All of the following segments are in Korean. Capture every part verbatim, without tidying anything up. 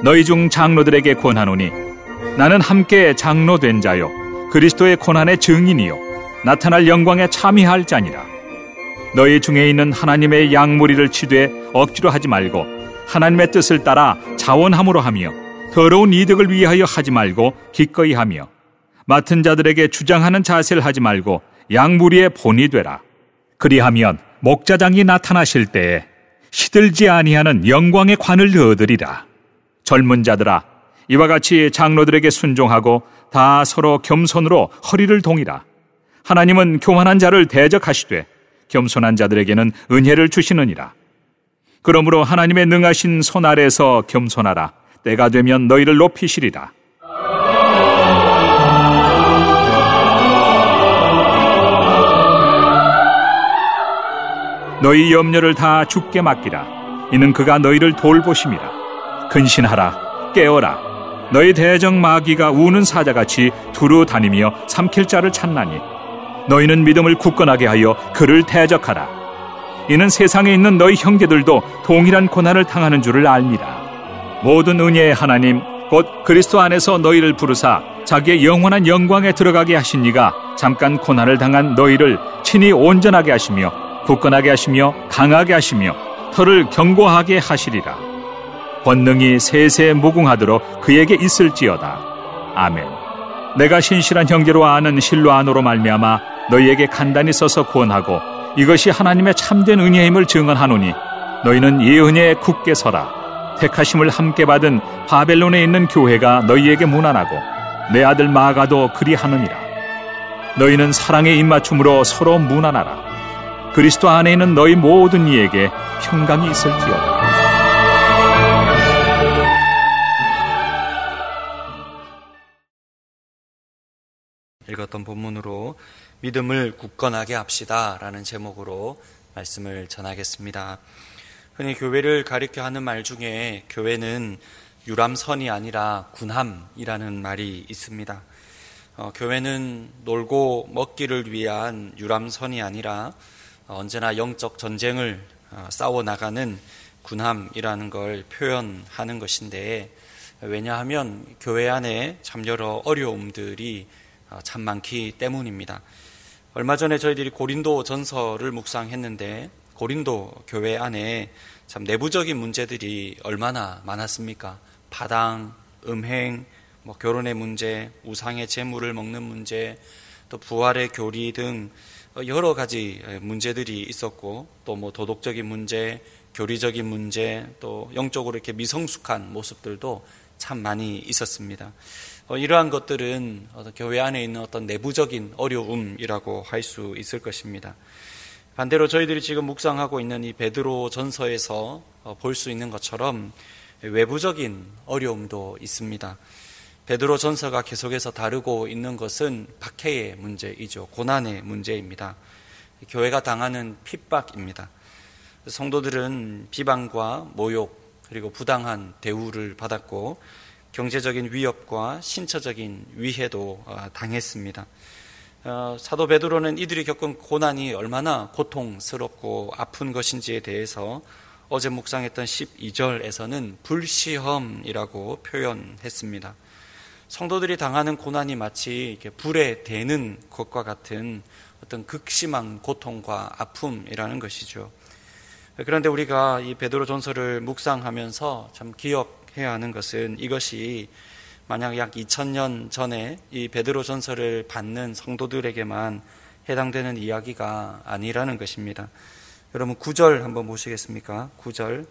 너희 중 장로들에게 권하노니 나는 함께 장로 된 자요 그리스도의 고난의 증인이요 나타날 영광에 참여할 자니라. 너희 중에 있는 하나님의 양무리를 치되 억지로 하지 말고 하나님의 뜻을 따라 자원함으로 하며 더러운 이득을 위하여 하지 말고 기꺼이 하며 맡은 자들에게 주장하는 자세를 하지 말고 양무리의 본이 되라. 그리하면 목자장이 나타나실 때에 시들지 아니하는 영광의 관을 얻으리라. 젊은 자들아, 이와 같이 장로들에게 순종하고 다 서로 겸손으로 허리를 동이라. 하나님은 교만한 자를 대적하시되 겸손한 자들에게는 은혜를 주시느니라. 그러므로 하나님의 능하신 손 아래에서 겸손하라. 때가 되면 너희를 높이시리라. 너희 염려를 다 주께 맡기라. 이는 그가 너희를 돌보심이라. 근신하라. 깨어라. 너희 대적 마귀가 우는 사자같이 두루 다니며 삼킬 자를 찾나니 너희는 믿음을 굳건하게 하여 그를 대적하라. 이는 세상에 있는 너희 형제들도 동일한 고난을 당하는 줄을 알미라. 모든 은혜의 하나님 곧 그리스도 안에서 너희를 부르사 자기의 영원한 영광에 들어가게 하신 이가 잠깐 고난을 당한 너희를 친히 온전하게 하시며 굳건하게 하시며 강하게 하시며 털을 견고하게 하시리라. 권능이 세세 무궁하도록 그에게 있을지어다. 아멘. 내가 신실한 형제로 아는 실로 안으로 말미암아 너희에게 간단히 써서 구원하고 이것이 하나님의 참된 은혜임을 증언하노니 너희는 이 은혜에 굳게 서라. 택하심을 함께 받은 바벨론에 있는 교회가 너희에게 문안하고 내 아들 마가도 그리하느니라. 너희는 사랑의 입맞춤으로 서로 문안하라. 그리스도 안에 있는 너희 모든 이에게 평강이 있을지어다. 읽었던 본문으로 믿음을 굳건하게 합시다 라는 제목으로 말씀을 전하겠습니다. 흔히 교회를 가리켜 하는 말 중에 교회는 유람선이 아니라 군함이라는 말이 있습니다. 어, 교회는 놀고 먹기를 위한 유람선이 아니라 언제나 영적 전쟁을 싸워나가는 군함이라는 걸 표현하는 것인데, 왜냐하면 교회 안에 참 여러 어려움들이 참 많기 때문입니다. 얼마 전에 저희들이 고린도 전서를 묵상했는데 고린도 교회 안에 참 내부적인 문제들이 얼마나 많았습니까? 파당, 음행, 뭐 결혼의 문제, 우상의 재물을 먹는 문제, 또 부활의 교리 등 여러 가지 문제들이 있었고, 또 뭐 도덕적인 문제, 교리적인 문제, 또 영적으로 이렇게 미성숙한 모습들도 참 많이 있었습니다. 어, 이러한 것들은 교회 안에 있는 어떤 내부적인 어려움이라고 할 수 있을 것입니다. 반대로 저희들이 지금 묵상하고 있는 이 베드로 전서에서 어, 볼 수 있는 것처럼 외부적인 어려움도 있습니다. 베드로 전서가 계속해서 다루고 있는 것은 박해의 문제이죠. 고난의 문제입니다. 교회가 당하는 핍박입니다. 성도들은 비방과 모욕 그리고 부당한 대우를 받았고 경제적인 위협과 신처적인 위해도 당했습니다. 사도 베드로는 이들이 겪은 고난이 얼마나 고통스럽고 아픈 것인지에 대해서 어제 묵상했던 십이 절에서는 불시험이라고 표현했습니다. 성도들이 당하는 고난이 마치 이렇게 불에 대는 것과 같은 어떤 극심한 고통과 아픔이라는 것이죠. 그런데 우리가 이 베드로 전서를 묵상하면서 참 기억해야 하는 것은 이것이 만약 약 이천 년 전에 이 베드로 전서를 받는 성도들에게만 해당되는 이야기가 아니라는 것입니다. 여러분 구 절 한번 보시겠습니까? 구 절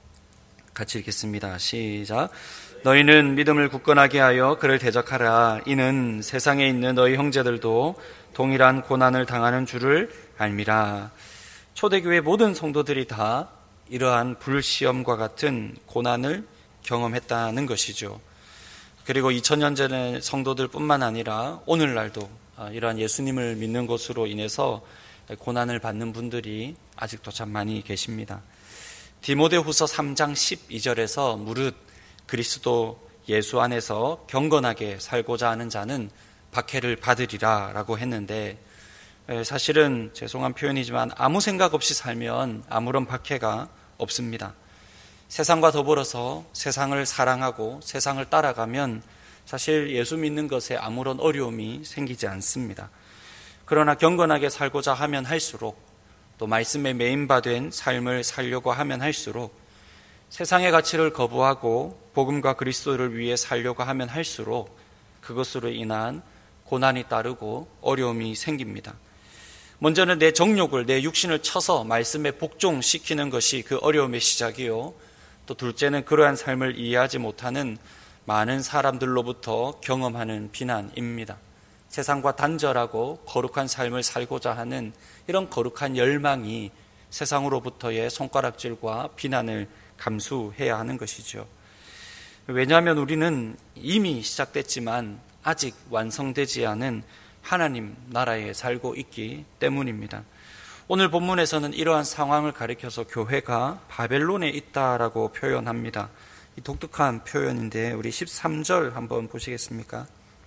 같이 읽겠습니다. 시작. 너희는 믿음을 굳건하게 하여 그를 대적하라. 이는 세상에 있는 너희 형제들도 동일한 고난을 당하는 줄을 알미라. 초대교회 모든 성도들이 다 이러한 불시험과 같은 고난을 경험했다는 것이죠. 그리고 이천 년 전의 성도들뿐만 아니라 오늘날도 이러한 예수님을 믿는 것으로 인해서 고난을 받는 분들이 아직도 참 많이 계십니다. 디모데후서 삼 장 십이 절에서 무릇 그리스도 예수 안에서 경건하게 살고자 하는 자는 박해를 받으리라 라고 했는데, 사실은 죄송한 표현이지만 아무 생각 없이 살면 아무런 박해가 없습니다. 세상과 더불어서 세상을 사랑하고 세상을 따라가면 사실 예수 믿는 것에 아무런 어려움이 생기지 않습니다. 그러나 경건하게 살고자 하면 할수록, 또 말씀에 매인바된 삶을 살려고 하면 할수록, 세상의 가치를 거부하고 복음과 그리스도를 위해 살려고 하면 할수록 그것으로 인한 고난이 따르고 어려움이 생깁니다. 먼저는 내 정욕을, 내 육신을 쳐서 말씀에 복종시키는 것이 그 어려움의 시작이요, 또 둘째는 그러한 삶을 이해하지 못하는 많은 사람들로부터 경험하는 비난입니다. 세상과 단절하고 거룩한 삶을 살고자 하는 이런 거룩한 열망이 세상으로부터의 손가락질과 비난을 감수해야 하는 것이죠. 왜냐하면 우리는 이미 시작됐지만 아직 완성되지 않은 하나님 나라에 살고 있기 때문입니다. 오늘 본문에서는 이러한 상황을 가리켜서 교회가 바벨론에 있다라고 표현합니다. 이 독특한 표현인데 우리 십삼 절 한번 보시겠습니까?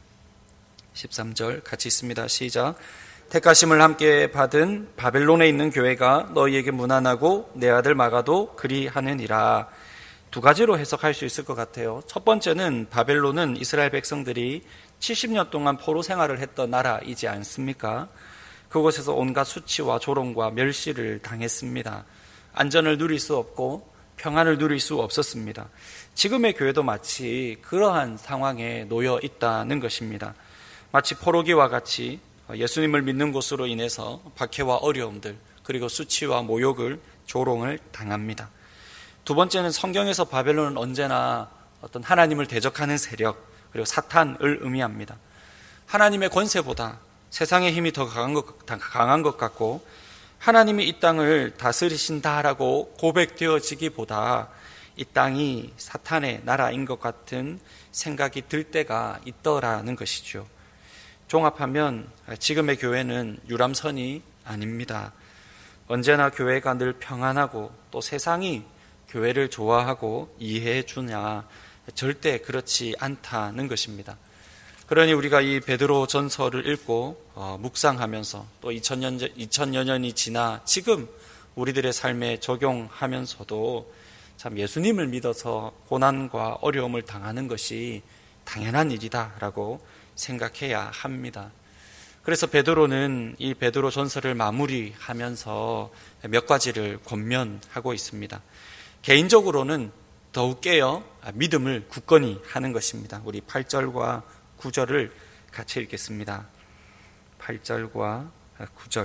십삼 절 같이 있습니다. 시작. 택하심을 함께 받은 바벨론에 있는 교회가 너희에게 무난하고 내 아들 마가도 그리하느니라. 두 가지로 해석할 수 있을 것 같아요. 첫 번째는 바벨론은 이스라엘 백성들이 칠십 년 동안 포로 생활을 했던 나라이지 않습니까? 그곳에서 온갖 수치와 조롱과 멸시를 당했습니다. 안전을 누릴 수 없고 평안을 누릴 수 없었습니다. 지금의 교회도 마치 그러한 상황에 놓여 있다는 것입니다. 마치 포로기와 같이 예수님을 믿는 것으로 인해서 박해와 어려움들, 그리고 수치와 모욕을, 조롱을 당합니다. 두 번째는 성경에서 바벨론은 언제나 어떤 하나님을 대적하는 세력, 그리고 사탄을 의미합니다. 하나님의 권세보다 세상의 힘이 더 강한 것, 강한 것 같고 하나님이 이 땅을 다스리신다라고 고백되어지기보다 이 땅이 사탄의 나라인 것 같은 생각이 들 때가 있더라는 것이죠. 종합하면 지금의 교회는 유람선이 아닙니다. 언제나 교회가 늘 평안하고 또 세상이 교회를 좋아하고 이해해 주냐, 절대 그렇지 않다는 것입니다. 그러니 우리가 이 베드로 전서를 읽고 어, 묵상하면서 또 이천여 년이 지나 지금 우리들의 삶에 적용하면서도 참 예수님을 믿어서 고난과 어려움을 당하는 것이 당연한 일이다라고 생각해야 합니다. 그래서 베드로는 이 베드로 전서를 마무리하면서 몇 가지를 권면하고 있습니다. 개인적으로는 더욱 깨어 믿음을 굳건히 하는 것입니다. 우리 팔 절과 구 절을 같이 읽겠습니다. 팔 절과 구 절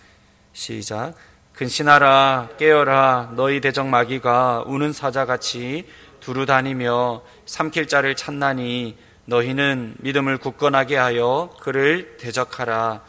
시작. 근신하라 깨어라 너희 대적 마귀가 우는 사자같이 두루 다니며 삼킬 자를 찾나니 너희는 믿음을 굳건하게 하여 그를 대적하라.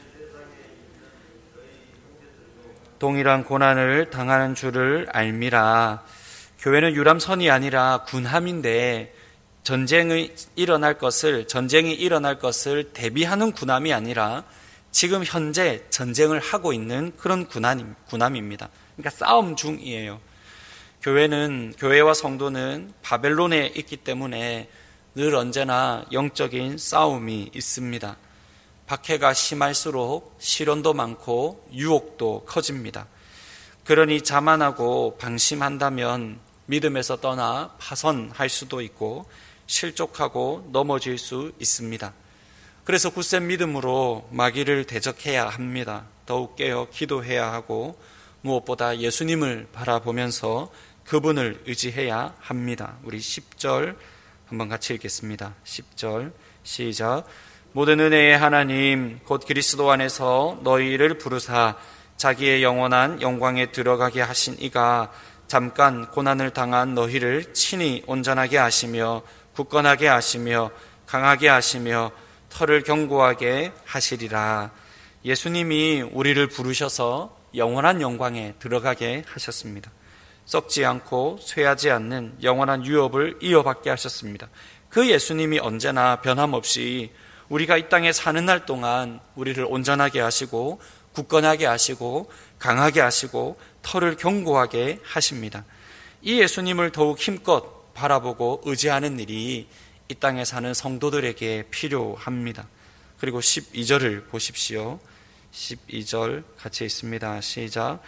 동일한 고난을 당하는 줄을 알미라. 교회는 유람선이 아니라 군함인데 전쟁이 일어날 것을, 전쟁이 일어날 것을 대비하는 군함이 아니라 지금 현재 전쟁을 하고 있는 그런 군함, 군함입니다. 그러니까 싸움 중이에요. 교회는, 교회와 성도는 바벨론에 있기 때문에 늘 언제나 영적인 싸움이 있습니다. 박해가 심할수록 시련도 많고 유혹도 커집니다. 그러니 자만하고 방심한다면 믿음에서 떠나 파선할 수도 있고 실족하고 넘어질 수 있습니다. 그래서 굳센 믿음으로 마귀를 대적해야 합니다. 더욱 깨어 기도해야 하고 무엇보다 예수님을 바라보면서 그분을 의지해야 합니다. 우리 십 절 한번 같이 읽겠습니다. 십 절 시작. 모든 은혜의 하나님 곧 그리스도 안에서 너희를 부르사 자기의 영원한 영광에 들어가게 하신 이가 잠깐 고난을 당한 너희를 친히 온전하게 하시며 굳건하게 하시며 강하게 하시며 털을 견고하게 하시리라. 예수님이 우리를 부르셔서 영원한 영광에 들어가게 하셨습니다. 썩지 않고 쇠하지 않는 영원한 유업을 이어받게 하셨습니다. 그 예수님이 언제나 변함없이 우리가 이 땅에 사는 날 동안 우리를 온전하게 하시고 굳건하게 하시고 강하게 하시고 털을 견고하게 하십니다. 이 예수님을 더욱 힘껏 바라보고 의지하는 일이 이 땅에 사는 성도들에게 필요합니다. 그리고 십이 절을 보십시오. 십이 절 같이 있습니다. 시작.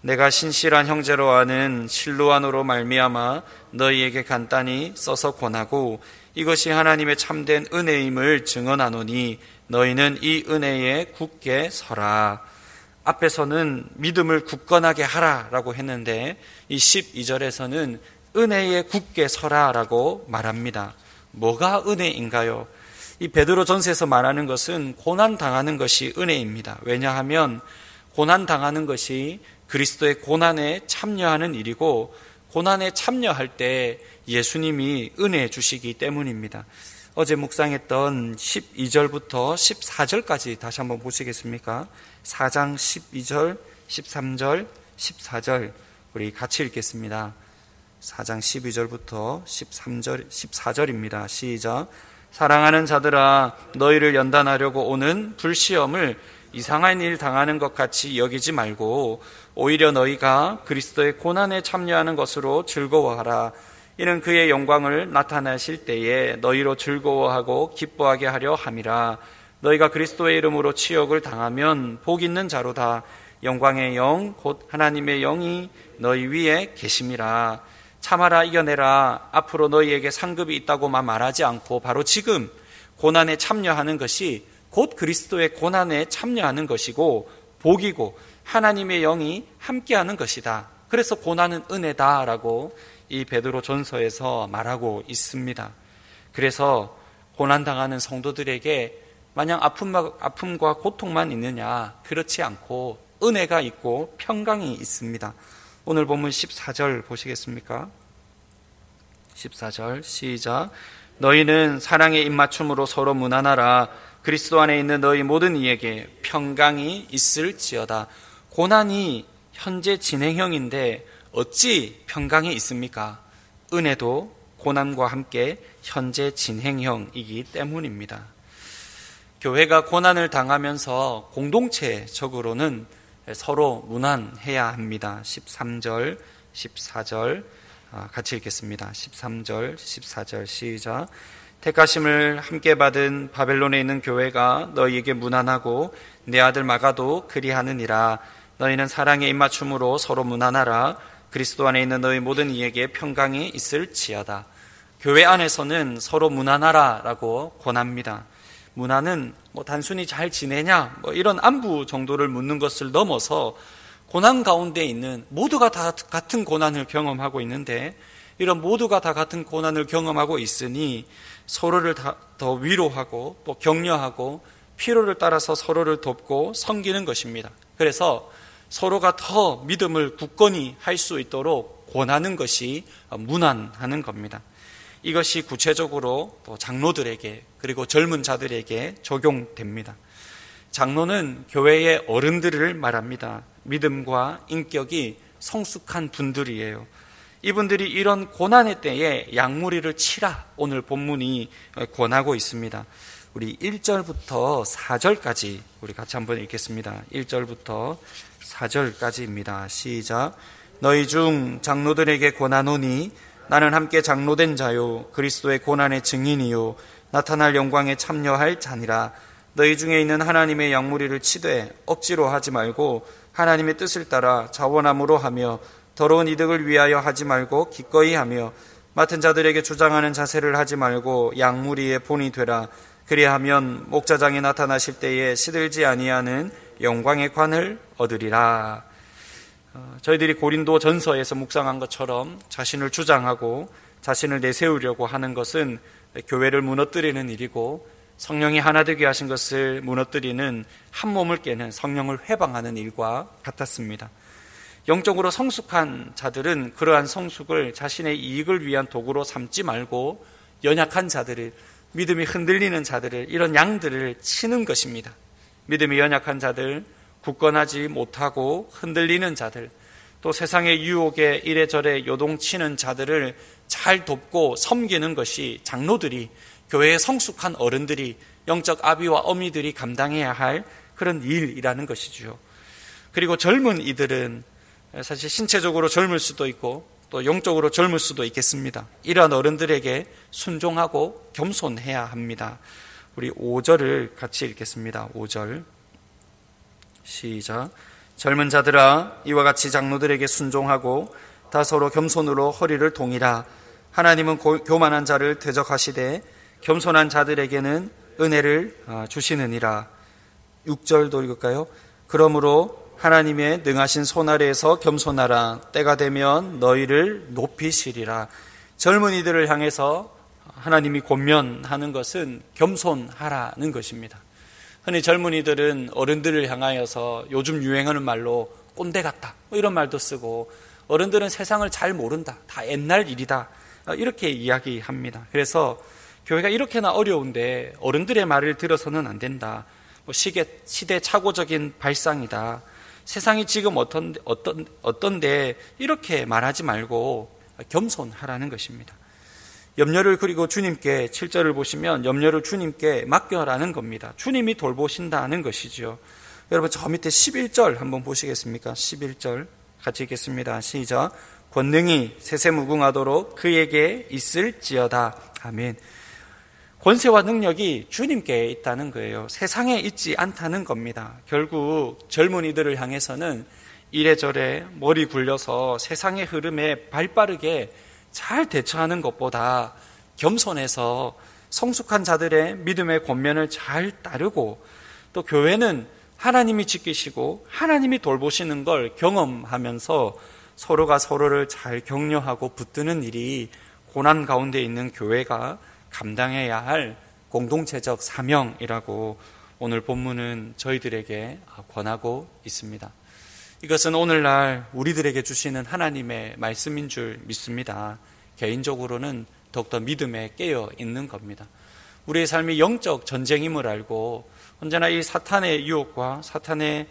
내가 신실한 형제로 아는 실로안으로 말미암아 너희에게 간단히 써서 권하고 이것이 하나님의 참된 은혜임을 증언하노니 너희는 이 은혜에 굳게 서라. 앞에서는 믿음을 굳건하게 하라라고 했는데 이 십이 절에서는 은혜에 굳게 서라라고 말합니다. 뭐가 은혜인가요? 이 베드로전서에서 말하는 것은 고난 당하는 것이 은혜입니다. 왜냐하면 고난 당하는 것이 그리스도의 고난에 참여하는 일이고 고난에 참여할 때 예수님이 은혜 주시기 때문입니다. 어제 묵상했던 십이 절부터 십사 절까지 다시 한번 보시겠습니까? 사 장 십이 절, 십삼 절, 십사 절 우리 같이 읽겠습니다. 사 장 십이 절부터 십삼 절, 십사 절입니다. 시작. 사랑하는 자들아, 너희를 연단하려고 오는 불시험을 이상한 일 당하는 것 같이 여기지 말고 오히려 너희가 그리스도의 고난에 참여하는 것으로 즐거워하라. 이는 그의 영광을 나타내실 때에 너희로 즐거워하고 기뻐하게 하려 함이라. 너희가 그리스도의 이름으로 치욕을 당하면 복 있는 자로다. 영광의 영 곧 하나님의 영이 너희 위에 계심이라. 참아라, 이겨내라. 앞으로 너희에게 상급이 있다고만 말하지 않고 바로 지금 고난에 참여하는 것이 곧 그리스도의 고난에 참여하는 것이고 복이고 하나님의 영이 함께하는 것이다. 그래서 고난은 은혜다라고 이 베드로 전서에서 말하고 있습니다. 그래서 고난당하는 성도들에게 마냥 아픔과 고통만 있느냐? 그렇지 않고 은혜가 있고 평강이 있습니다. 오늘 본문 십사 절 보시겠습니까? 십사 절 시작. 너희는 사랑의 입맞춤으로 서로 무난하라. 그리스도 안에 있는 너희 모든 이에게 평강이 있을지어다. 고난이 현재 진행형인데 어찌 평강이 있습니까? 은혜도 고난과 함께 현재 진행형이기 때문입니다. 교회가 고난을 당하면서 공동체적으로는 서로 무난해야 합니다. 십삼 절, 십사 절 같이 읽겠습니다. 십삼 절, 십사 절 시작. 택하심을 함께 받은 바벨론에 있는 교회가 너희에게 무난하고 내 아들 마가도 그리하느니라. 너희는 사랑의 입맞춤으로 서로 무난하라. 그리스도 안에 있는 너희 모든 이에게 평강이 있을지어다. 교회 안에서는 서로 무난하라라고 권합니다. 무난은 뭐 단순히 잘 지내냐 뭐 이런 안부 정도를 묻는 것을 넘어서 고난 가운데 있는 모두가 다 같은 고난을 경험하고 있는데 이런 모두가 다 같은 고난을 경험하고 있으니 서로를 더 위로하고 또 격려하고 필요를 따라서 서로를 돕고 섬기는 것입니다. 그래서 서로가 더 믿음을 굳건히 할 수 있도록 권하는 것이 무난하는 겁니다. 이것이 구체적으로 또 장로들에게 그리고 젊은 자들에게 적용됩니다. 장로는 교회의 어른들을 말합니다. 믿음과 인격이 성숙한 분들이에요. 이분들이 이런 고난의 때에 양무리를 치라 오늘 본문이 권하고 있습니다. 우리 일 절부터 사 절까지 우리 같이 한번 읽겠습니다. 일 절부터 사 절까지입니다. 시작. 너희 중 장로들에게 권하노니 나는 함께 장로된 자요 그리스도의 고난의 증인이요 나타날 영광에 참여할 자니라. 너희 중에 있는 하나님의 양무리를 치되 억지로 하지 말고 하나님의 뜻을 따라 자원함으로 하며 더러운 이득을 위하여 하지 말고 기꺼이 하며 맡은 자들에게 주장하는 자세를 하지 말고 양무리의 본이 되라. 그리하면 목자장이 나타나실 때에 시들지 아니하는 영광의 관을 얻으리라. 저희들이 고린도 전서에서 묵상한 것처럼 자신을 주장하고 자신을 내세우려고 하는 것은 교회를 무너뜨리는 일이고 성령이 하나 되게 하신 것을 무너뜨리는 한 몸을 깨는 성령을 회방하는 일과 같았습니다. 영적으로 성숙한 자들은 그러한 성숙을 자신의 이익을 위한 도구로 삼지 말고 연약한 자들을, 믿음이 흔들리는 자들을, 이런 양들을 치는 것입니다. 믿음이 연약한 자들, 굳건하지 못하고 흔들리는 자들, 또 세상의 유혹에 이래저래 요동치는 자들을 잘 돕고 섬기는 것이 장로들이, 교회의 성숙한 어른들이, 영적 아비와 어미들이 감당해야 할 그런 일이라는 것이죠. 그리고 젊은 이들은 사실 신체적으로 젊을 수도 있고 또 영적으로 젊을 수도 있겠습니다. 이러한 어른들에게 순종하고 겸손해야 합니다. 우리 오 절을 같이 읽겠습니다. 오 절 시작. 젊은 자들아 이와 같이 장로들에게 순종하고 다 서로 겸손으로 허리를 동이라. 하나님은 고, 교만한 자를 대적하시되 겸손한 자들에게는 은혜를 주시느니라. 육 절도 읽을까요? 그러므로 하나님의 능하신 손 아래에서 겸손하라. 때가 되면 너희를 높이시리라. 젊은이들을 향해서 하나님이 권면하는 것은 겸손하라는 것입니다. 흔히 젊은이들은 어른들을 향하여서 요즘 유행하는 말로 꼰대 같다 이런 말도 쓰고, 어른들은 세상을 잘 모른다, 다 옛날 일이다 이렇게 이야기합니다. 그래서 교회가 이렇게나 어려운데 어른들의 말을 들어서는 안 된다, 뭐 시계, 시대착오적인 발상이다, 세상이 지금 어떤, 어떤, 어떤데 이렇게 말하지 말고 겸손하라는 것입니다. 염려를 그리고 주님께, 칠 절을 보시면 염려를 주님께 맡겨라는 겁니다. 주님이 돌보신다는 것이죠. 여러분 저 밑에 십일 절 한번 보시겠습니까? 십일 절 같이 읽겠습니다. 시작. 권능이 세세무궁하도록 그에게 있을지어다. 아멘. 권세와 능력이 주님께 있다는 거예요. 세상에 있지 않다는 겁니다. 결국 젊은이들을 향해서는 이래저래 머리 굴려서 세상의 흐름에 발빠르게 잘 대처하는 것보다 겸손해서 성숙한 자들의 믿음의 권면을 잘 따르고, 또 교회는 하나님이 지키시고 하나님이 돌보시는 걸 경험하면서 서로가 서로를 잘 격려하고 붙드는 일이 고난 가운데 있는 교회가 감당해야 할 공동체적 사명이라고 오늘 본문은 저희들에게 권하고 있습니다. 이것은 오늘날 우리들에게 주시는 하나님의 말씀인 줄 믿습니다. 개인적으로는 더욱더 믿음에 깨어 있는 겁니다. 우리의 삶이 영적 전쟁임을 알고 언제나 이 사탄의 유혹과 사탄의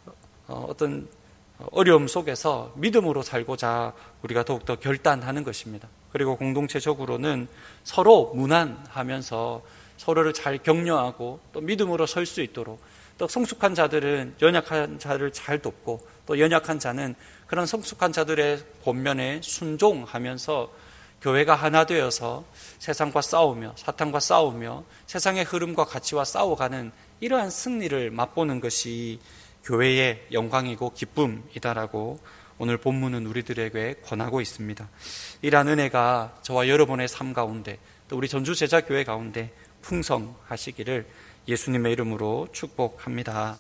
어떤 어려움 속에서 믿음으로 살고자 우리가 더욱더 결단하는 것입니다. 그리고 공동체적으로는 서로 무난하면서 서로를 잘 격려하고 또 믿음으로 설 수 있도록, 또 성숙한 자들은 연약한 자를 잘 돕고, 또 연약한 자는 그런 성숙한 자들의 권면에 순종하면서 교회가 하나 되어서 세상과 싸우며 사탄과 싸우며 세상의 흐름과 가치와 싸워가는 이러한 승리를 맛보는 것이 교회의 영광이고 기쁨이다라고 오늘 본문은 우리들에게 권하고 있습니다. 이러한 은혜가 저와 여러분의 삶 가운데, 또 우리 전주 제자교회 가운데 풍성하시기를 예수님의 이름으로 축복합니다.